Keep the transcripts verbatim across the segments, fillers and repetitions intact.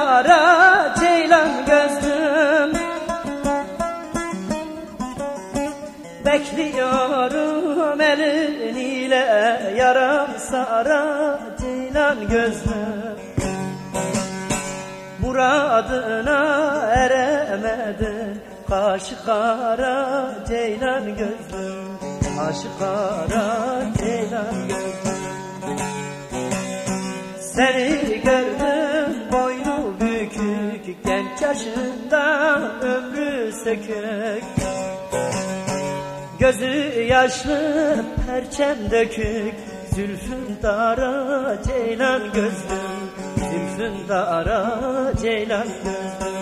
ara ceylan gözlüm. Bekliyorum elin ile yaram sara ceylan gözlüm. Muradına eremedin kaşı kara ceylan gözlüm. Kaşı kara ceylan gözlüm. Seni gördüm boynu bükük, genç yaşında ömrü sökük. Gözü yaşlı perçem dökük, zülfün dara ceylan gözlüm. Zülfün dara ceylan gözlüm.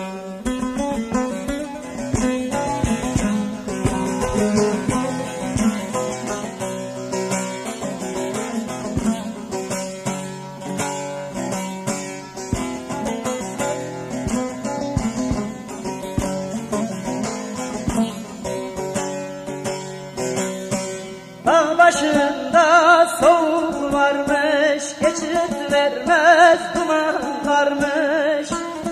Dağ başında soğuk varmış, geçit vermez duman varmış.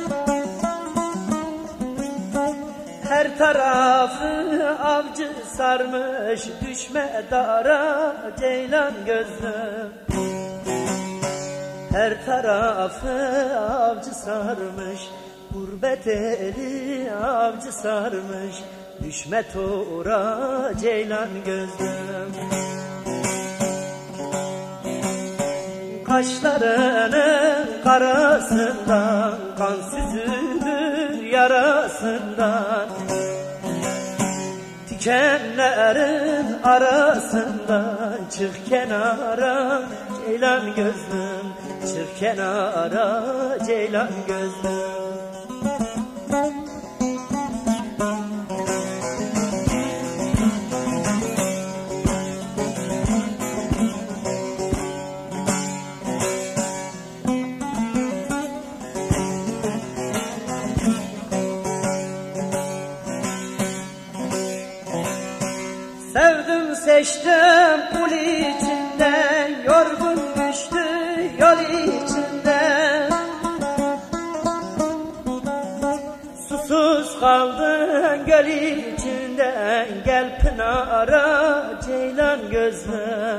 Her tarafı avcı sarmış, düşme dara ceylan gözlüm. Her tarafı avcı sarmış, gurbet eli avcı sarmış. Düşme tora ceylan gözlüm. Kaşlarının karasından kan süzülür yarasından. Dikenlerin arasından çık kenara ceylan gözlüm. Çık kenara ceylan gözlüm. Sevdim seçtim kul içinde, yorgun düştü yol içinde. Susuz kaldın göl içinde, gel pınara ceylan gözlüm.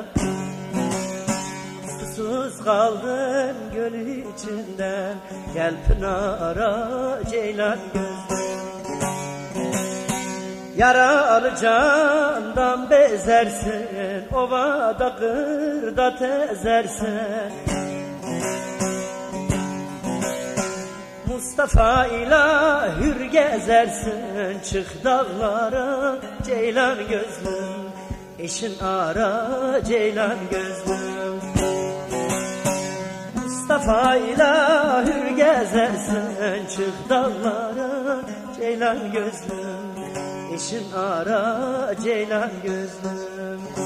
Susuz kaldın göl içinde, gel pınara ceylan gözlüm. Yaralı candan bezersin, ovada kırda tezersin. Mustafa ile hür gezersin, çık dağlara ceylan gözlüm. Eşin ara ceylan gözlüm. Mustafa ile hür gezersin, çık dağlara ceylan gözlüm. Eşin ara ceylan gözlüm.